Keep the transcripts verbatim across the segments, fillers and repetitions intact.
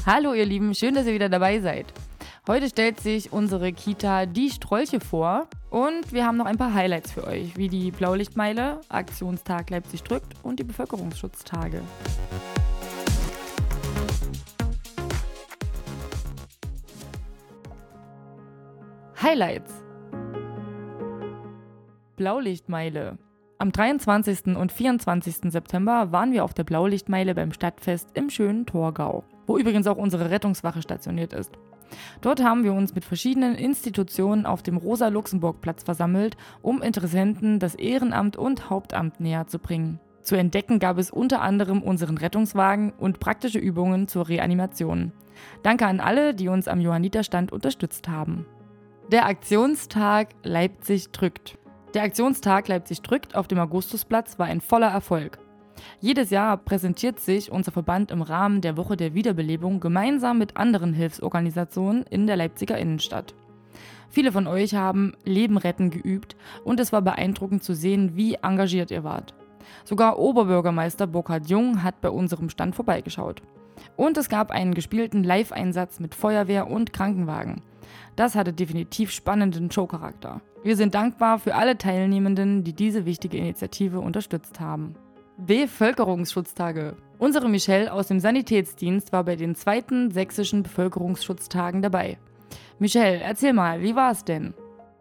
Hallo ihr Lieben, schön, dass ihr wieder dabei seid. Heute stellt sich unsere Kita Die Strolche vor und wir haben noch ein paar Highlights für euch, wie die Blaulichtmeile, Aktionstag Leipzig drückt und die Bevölkerungsschutztage. Highlights. Blaulichtmeile. Am dreiundzwanzigsten und vierundzwanzigsten September waren wir auf der Blaulichtmeile beim Stadtfest im schönen Torgau, wo übrigens auch unsere Rettungswache stationiert ist. Dort haben wir uns mit verschiedenen Institutionen auf dem Rosa-Luxemburg-Platz versammelt, um Interessenten das Ehrenamt und Hauptamt näher zu bringen. Zu entdecken gab es unter anderem unseren Rettungswagen und praktische Übungen zur Reanimation. Danke an alle, die uns am Johanniterstand unterstützt haben. Der Aktionstag Leipzig drückt. Der Aktionstag Leipzig drückt auf dem Augustusplatz war ein voller Erfolg. Jedes Jahr präsentiert sich unser Verband im Rahmen der Woche der Wiederbelebung gemeinsam mit anderen Hilfsorganisationen in der Leipziger Innenstadt. Viele von euch haben Leben retten geübt und es war beeindruckend zu sehen, wie engagiert ihr wart. Sogar Oberbürgermeister Burkhard Jung hat bei unserem Stand vorbeigeschaut. Und es gab einen gespielten Live-Einsatz mit Feuerwehr und Krankenwagen. Das hatte definitiv spannenden Showcharakter. Wir sind dankbar für alle Teilnehmenden, die diese wichtige Initiative unterstützt haben. Bevölkerungsschutztage. Unsere Michelle aus dem Sanitätsdienst war bei den zweiten sächsischen Bevölkerungsschutztagen dabei. Michelle, erzähl mal, wie war es denn?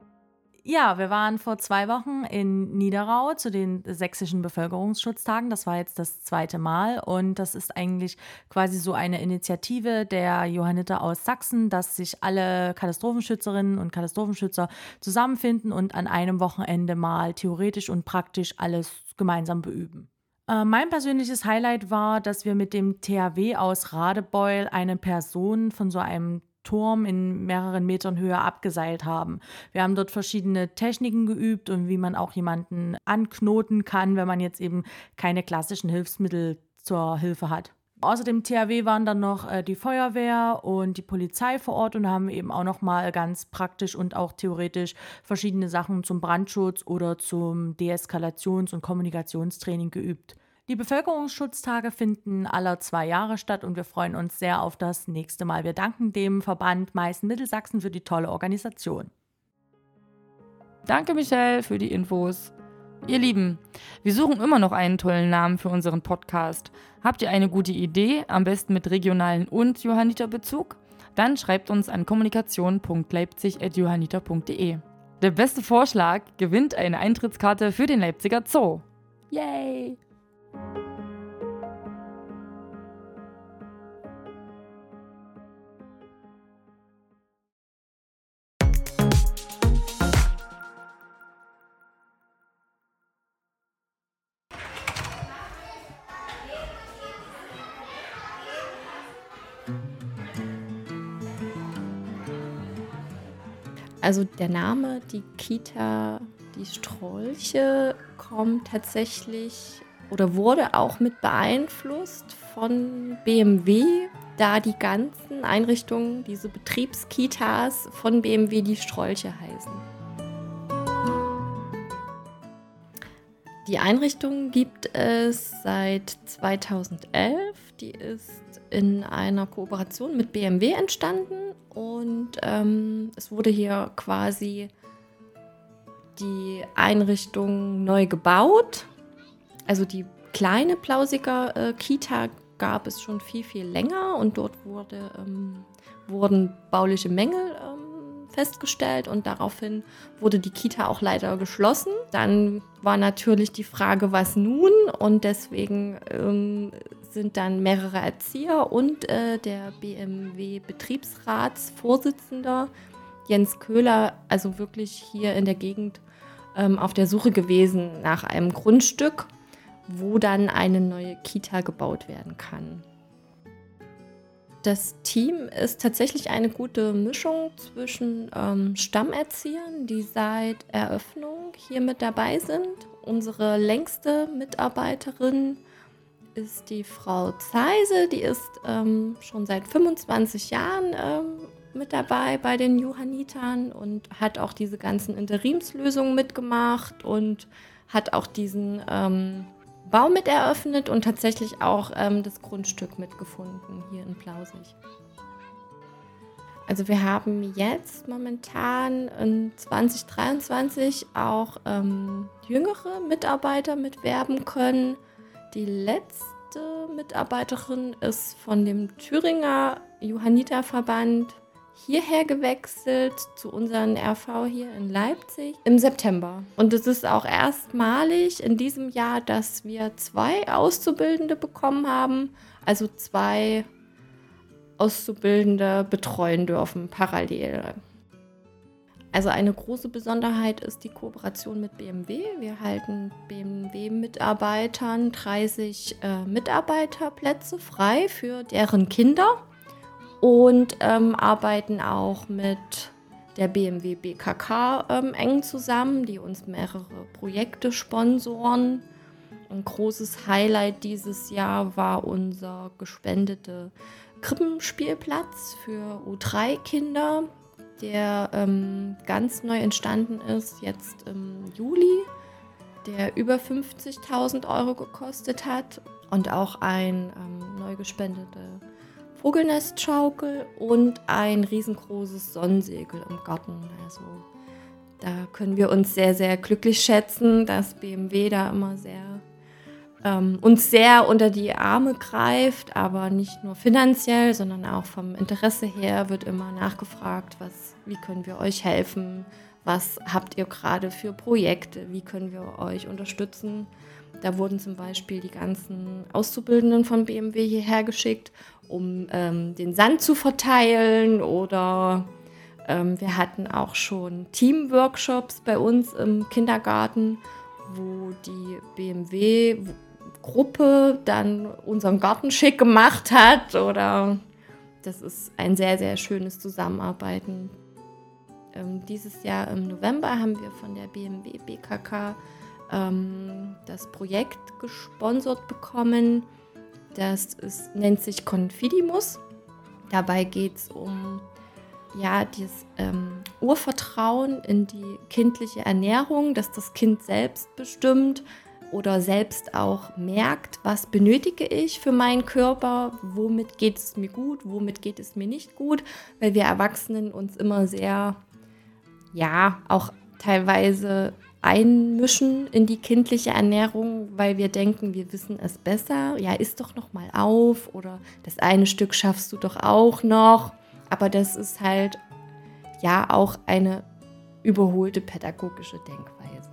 Ja, wir waren vor zwei Wochen in Niederau zu den sächsischen Bevölkerungsschutztagen. Das war jetzt das zweite Mal und das ist eigentlich quasi so eine Initiative der Johanniter aus Sachsen, dass sich alle Katastrophenschützerinnen und Katastrophenschützer zusammenfinden und an einem Wochenende mal theoretisch und praktisch alles gemeinsam beüben. Äh, mein persönliches Highlight war, dass wir mit dem T H W aus Radebeul eine Person von so einem Turm in mehreren Metern Höhe abgeseilt haben. Wir haben dort verschiedene Techniken geübt und wie man auch jemanden anknoten kann, wenn man jetzt eben keine klassischen Hilfsmittel zur Hilfe hat. Außer dem T H W waren dann noch äh, die Feuerwehr und die Polizei vor Ort und da haben wir eben auch noch mal ganz praktisch und auch theoretisch verschiedene Sachen zum Brandschutz oder zum Deeskalations- und Kommunikationstraining geübt. Die Bevölkerungsschutztage finden alle zwei Jahre statt und wir freuen uns sehr auf das nächste Mal. Wir danken dem Verband Meißen Mittelsachsen für die tolle Organisation. Danke Michelle für die Infos. Ihr Lieben, wir suchen immer noch einen tollen Namen für unseren Podcast. Habt ihr eine gute Idee, am besten mit regionalen und Johanniterbezug? Dann schreibt uns an kommunikation punkt leipzig at johanniter punkt de. Der beste Vorschlag gewinnt eine Eintrittskarte für den Leipziger Zoo. Yay! Also der Name, die Kita Die Strolche, kommt tatsächlich oder wurde auch mit beeinflusst von B M W, da die ganzen Einrichtungen, diese Betriebskitas von B M W Die Strolche heißen. Die Einrichtung gibt es seit zweitausendelf. Die ist in einer Kooperation mit B M W entstanden und ähm, es wurde hier quasi die Einrichtung neu gebaut. Also die kleine Plausiger äh, Kita gab es schon viel, viel länger und dort wurde, ähm, wurden bauliche Mängel ähm, festgestellt und daraufhin wurde die Kita auch leider geschlossen. Dann war natürlich die Frage, was nun? Und deswegen ähm, sind dann mehrere Erzieher und äh, der B M W-Betriebsratsvorsitzender Jens Köhler, also wirklich hier in der Gegend ähm, auf der Suche gewesen nach einem Grundstück, wo dann eine neue Kita gebaut werden kann. Das Team ist tatsächlich eine gute Mischung zwischen ähm, Stammerziehern, die seit Eröffnung hier mit dabei sind. Unsere längste Mitarbeiterin ist die Frau Zeise, die ist ähm, schon seit fünfundzwanzig Jahren ähm, mit dabei bei den Johannitern und hat auch diese ganzen Interimslösungen mitgemacht und hat auch diesen ähm, Bau mit eröffnet und tatsächlich auch ähm, das Grundstück mitgefunden hier in Plausig. Also wir haben jetzt momentan in zwanzig dreiundzwanzig auch ähm, jüngere Mitarbeiter mitwerben können. Die letzte Mitarbeiterin ist von dem Thüringer Johanniterverband hierher gewechselt zu unserem R V hier in Leipzig im September. Und es ist auch erstmalig in diesem Jahr, dass wir zwei Auszubildende bekommen haben, also zwei Auszubildende betreuen dürfen, parallel. Also eine große Besonderheit ist die Kooperation mit B M W. Wir halten B M W-Mitarbeitern dreißig äh, Mitarbeiterplätze frei für deren Kinder und ähm, arbeiten auch mit der B M W B K K ähm, eng zusammen, die uns mehrere Projekte sponsoren. Ein großes Highlight dieses Jahr war unser gespendeter Krippenspielplatz für U drei Kinder, der ähm, ganz neu entstanden ist, jetzt im Juli, der über fünfzigtausend Euro gekostet hat und auch ein ähm, neu gespendete Vogelnestschaukel und ein riesengroßes Sonnensegel im Garten. Also da können wir uns sehr, sehr glücklich schätzen, dass B M W da immer sehr ähm, uns sehr unter die Arme greift, aber nicht nur finanziell, sondern auch vom Interesse her wird immer nachgefragt, was, wie können wir euch helfen, was habt ihr gerade für Projekte, wie können wir euch unterstützen. Da wurden zum Beispiel die ganzen Auszubildenden von B M W hierher geschickt, um ähm, den Sand zu verteilen, oder ähm, wir hatten auch schon Teamworkshops bei uns im Kindergarten, wo die B M W-Gruppe dann unseren Garten schick gemacht hat, oder das ist ein sehr, sehr schönes Zusammenarbeiten. Ähm, dieses Jahr im November haben wir von der B M W B K K ähm, das Projekt gesponsert bekommen. Das ist, nennt sich Confidimus. Dabei geht es um ja, dieses ähm, Urvertrauen in die kindliche Ernährung, dass das Kind selbst bestimmt oder selbst auch merkt, was benötige ich für meinen Körper, womit geht es mir gut, womit geht es mir nicht gut, weil wir Erwachsenen uns immer sehr, ja, auch teilweise einmischen in die kindliche Ernährung, weil wir denken, wir wissen es besser. Ja, isst doch noch mal auf, oder das eine Stück schaffst du doch auch noch. Aber das ist halt ja auch eine überholte pädagogische Denkweise.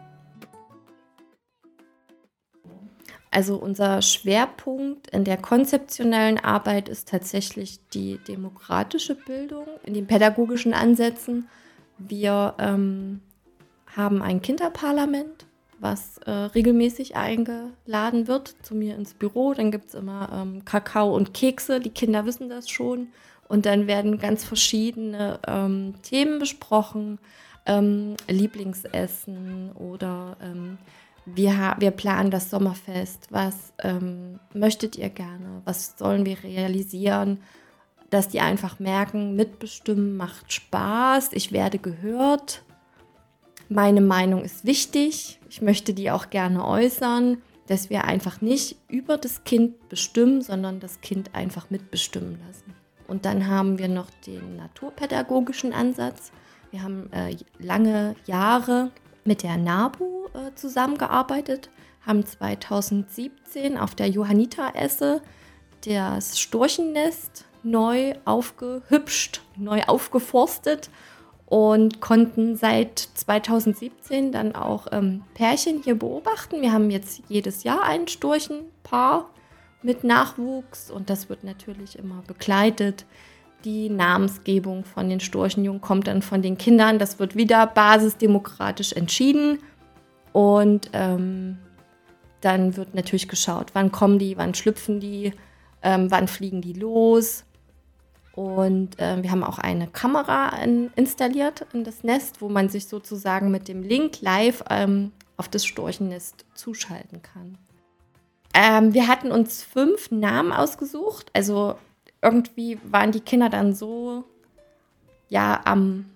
Also unser Schwerpunkt in der konzeptionellen Arbeit ist tatsächlich die demokratische Bildung in den pädagogischen Ansätzen. Wir ähm, haben ein Kinderparlament, was äh, regelmäßig eingeladen wird zu mir ins Büro. Dann gibt es immer ähm, Kakao und Kekse, die Kinder wissen das schon. Und dann werden ganz verschiedene ähm, Themen besprochen, ähm, Lieblingsessen oder ähm, wir, ha- wir planen das Sommerfest. Was ähm, möchtet ihr gerne? Was sollen wir realisieren? Dass die einfach merken, mitbestimmen macht Spaß, ich werde gehört. Meine Meinung ist wichtig, ich möchte die auch gerne äußern, dass wir einfach nicht über das Kind bestimmen, sondern das Kind einfach mitbestimmen lassen. Und dann haben wir noch den naturpädagogischen Ansatz. Wir haben äh, lange Jahre mit der NABU äh, zusammengearbeitet, haben zweitausendsiebzehn auf der Johanniteresse das Storchennest neu aufgehübscht, neu aufgeforstet und konnten seit zweitausendsiebzehn dann auch ähm, Pärchen hier beobachten. Wir haben jetzt jedes Jahr ein Storchenpaar mit Nachwuchs und das wird natürlich immer begleitet. Die Namensgebung von den Storchenjungen kommt dann von den Kindern. Das wird wieder basisdemokratisch entschieden und ähm, dann wird natürlich geschaut, wann kommen die, wann schlüpfen die, ähm, wann fliegen die los. Und äh, wir haben auch eine Kamera in, installiert in das Nest, wo man sich sozusagen mit dem Link live ähm, auf das Storchennest zuschalten kann. Ähm, wir hatten uns fünf Namen ausgesucht. Also irgendwie waren die Kinder dann so ja am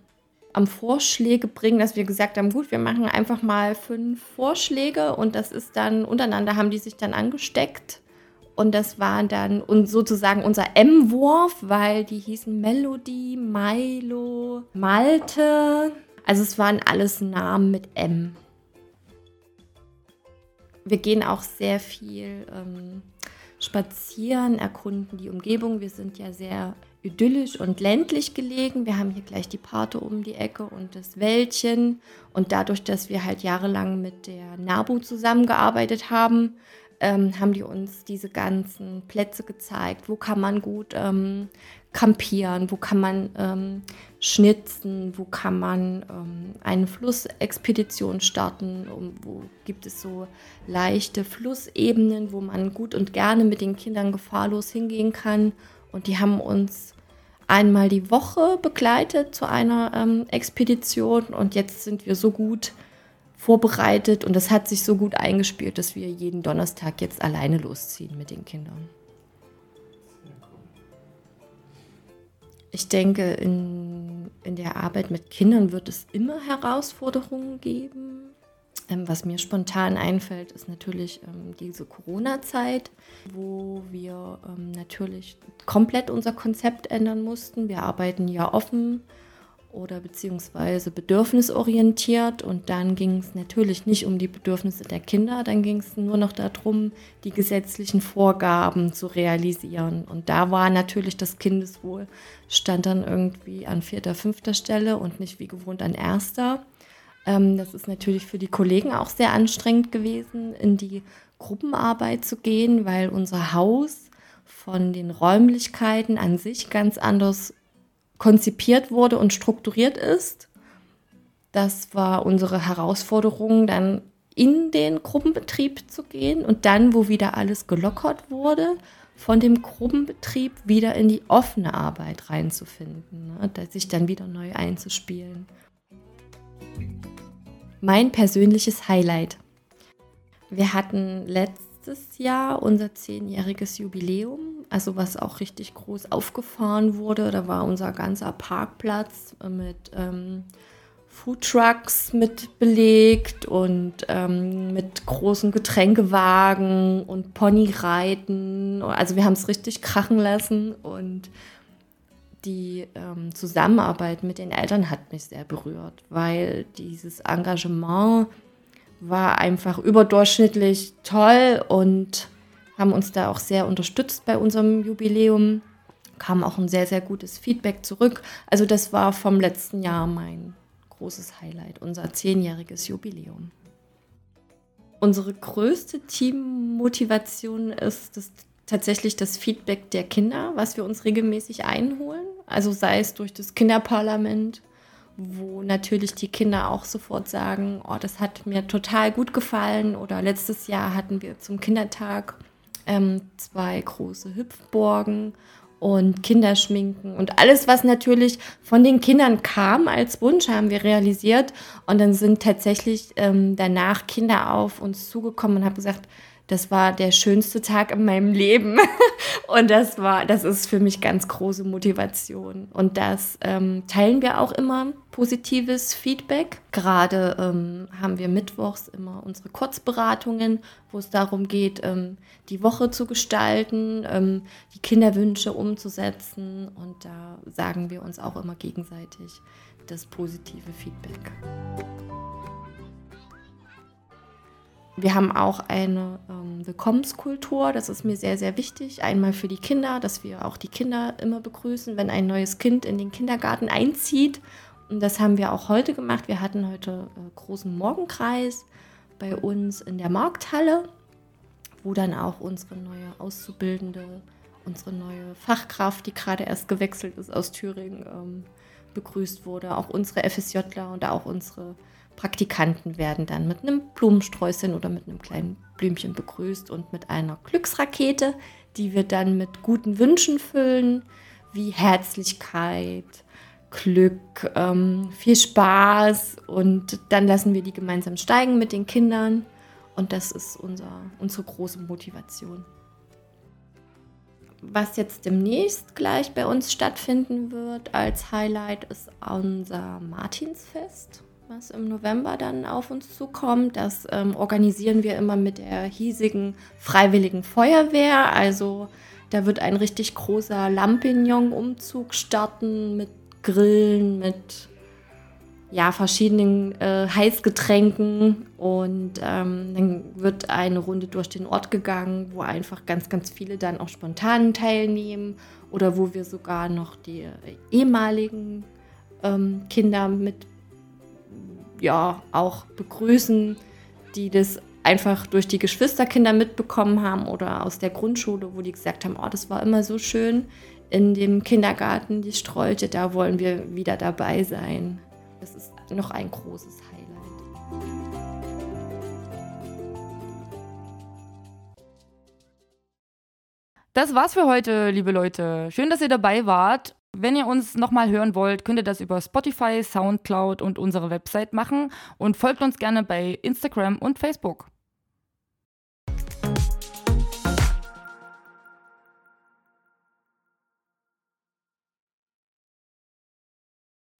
am Vorschläge bringen, dass wir gesagt haben, gut, wir machen einfach mal fünf Vorschläge und das ist dann, untereinander haben die sich dann angesteckt und das war dann und sozusagen unser M-Wurf, weil die hießen Melody, Milo, Malte, also es waren alles Namen mit M. Wir gehen auch sehr viel ähm, spazieren, erkunden die Umgebung, wir sind ja sehr idyllisch und ländlich gelegen. Wir haben hier gleich die Pate um die Ecke und das Wäldchen. Und dadurch, dass wir halt jahrelang mit der NABU zusammengearbeitet haben, ähm, haben die uns diese ganzen Plätze gezeigt. Wo kann man gut ähm, campieren, wo kann man ähm, schnitzen, wo kann man ähm, eine Flussexpedition starten, um, wo gibt es so leichte Flussebenen, wo man gut und gerne mit den Kindern gefahrlos hingehen kann. Und die haben uns einmal die Woche begleitet zu einer ähm, Expedition. Und jetzt sind wir so gut vorbereitet und das hat sich so gut eingespielt, dass wir jeden Donnerstag jetzt alleine losziehen mit den Kindern. Ich denke, in, in der Arbeit mit Kindern wird es immer Herausforderungen geben. Ähm, was mir spontan einfällt, ist natürlich ähm, diese Corona-Zeit, wo wir ähm, natürlich komplett unser Konzept ändern mussten. Wir arbeiten ja offen oder beziehungsweise bedürfnisorientiert und dann ging es natürlich nicht um die Bedürfnisse der Kinder, dann ging es nur noch darum, die gesetzlichen Vorgaben zu realisieren. Und da war natürlich das Kindeswohl, stand dann irgendwie an vierter, fünfter Stelle und nicht wie gewohnt an erster. Das ist natürlich für die Kollegen auch sehr anstrengend gewesen, in die Gruppenarbeit zu gehen, weil unser Haus von den Räumlichkeiten an sich ganz anders konzipiert wurde und strukturiert ist. Das war unsere Herausforderung, dann in den Gruppenbetrieb zu gehen und dann, wo wieder alles gelockert wurde, von dem Gruppenbetrieb wieder in die offene Arbeit reinzufinden, ne? Sich dann wieder neu einzuspielen. Mein persönliches Highlight. Wir hatten letztes Jahr unser zehnjähriges Jubiläum, also was auch richtig groß aufgefahren wurde. Da war unser ganzer Parkplatz mit ähm, Foodtrucks mit belegt und ähm, mit großen Getränkewagen und Ponyreiten. Also wir haben es richtig krachen lassen und die ähm, Zusammenarbeit mit den Eltern hat mich sehr berührt, weil dieses Engagement war einfach überdurchschnittlich toll und haben uns da auch sehr unterstützt bei unserem Jubiläum. Kam auch ein sehr, sehr gutes Feedback zurück. Also das war vom letzten Jahr mein großes Highlight, unser zehnjähriges Jubiläum. Unsere größte Teammotivation ist das tatsächlich das Feedback der Kinder, was wir uns regelmäßig einholen. Also sei es durch das Kinderparlament, wo natürlich die Kinder auch sofort sagen, oh, das hat mir total gut gefallen. Oder letztes Jahr hatten wir zum Kindertag ähm, zwei große Hüpfburgen und Kinderschminken und alles, was natürlich von den Kindern kam als Wunsch, haben wir realisiert. Und dann sind tatsächlich ähm, danach Kinder auf uns zugekommen und haben gesagt, das war der schönste Tag in meinem Leben. Und das war, das ist für mich ganz große Motivation. Und das ähm, teilen wir auch immer, positives Feedback. Gerade ähm, haben wir mittwochs immer unsere Kurzberatungen, wo es darum geht, ähm, die Woche zu gestalten, ähm, die Kinderwünsche umzusetzen. Und da sagen wir uns auch immer gegenseitig das positive Feedback. Wir haben auch eine ähm, Willkommenskultur, das ist mir sehr, sehr wichtig. Einmal für die Kinder, dass wir auch die Kinder immer begrüßen, wenn ein neues Kind in den Kindergarten einzieht. Und das haben wir auch heute gemacht. Wir hatten heute äh, großen Morgenkreis bei uns in der Markthalle, wo dann auch unsere neue Auszubildende, unsere neue Fachkraft, die gerade erst gewechselt ist aus Thüringen, ähm, begrüßt wurde. Auch unsere FSJler und auch unsere Praktikanten werden dann mit einem Blumensträußchen oder mit einem kleinen Blümchen begrüßt und mit einer Glücksrakete, die wir dann mit guten Wünschen füllen, wie Herzlichkeit, Glück, ähm, viel Spaß, und dann lassen wir die gemeinsam steigen mit den Kindern, und das ist unser, unsere große Motivation. was jetzt demnächst gleich bei uns stattfinden wird als Highlight, ist unser Martinsfest, was im November dann auf uns zukommt. Das ähm, organisieren wir immer mit der hiesigen Freiwilligen Feuerwehr. Also da wird ein richtig großer Lampignon-Umzug starten mit Grillen, mit ja, verschiedenen äh, Heißgetränken und ähm, dann wird eine Runde durch den Ort gegangen, wo einfach ganz, ganz viele dann auch spontan teilnehmen oder wo wir sogar noch die äh, ehemaligen ähm, Kinder mit ja auch begrüßen, die das einfach durch die Geschwisterkinder mitbekommen haben oder aus der Grundschule, wo die gesagt haben, oh, das war immer so schön in dem Kindergarten, die Strolche, da wollen wir wieder dabei sein. Das ist noch ein großes Highlight. Das war's für heute, liebe Leute. Schön, dass ihr dabei wart. Wenn ihr uns nochmal hören wollt, könnt ihr das über Spotify, Soundcloud und unsere Website machen und folgt uns gerne bei Instagram und Facebook.